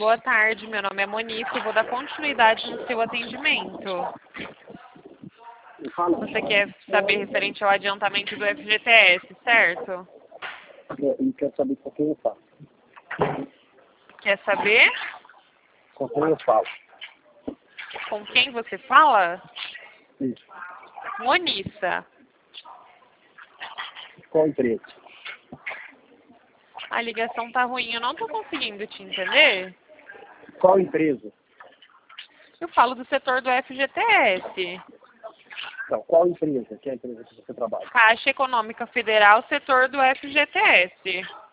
Boa tarde, meu nome é Monique, eu vou dar continuidade no seu atendimento. Você quer saber referente ao adiantamento do FGTS, certo? E quero saber com quem eu falo. Quer saber Com quem eu falo. com quem você fala? Isso. Monissa. Qual empresa? A ligação tá ruim, eu não tô conseguindo te entender. Qual empresa? Eu falo do setor do FGTS. Não, qual empresa? Que é a empresa que você trabalha? Caixa Econômica Federal, setor do FGTS.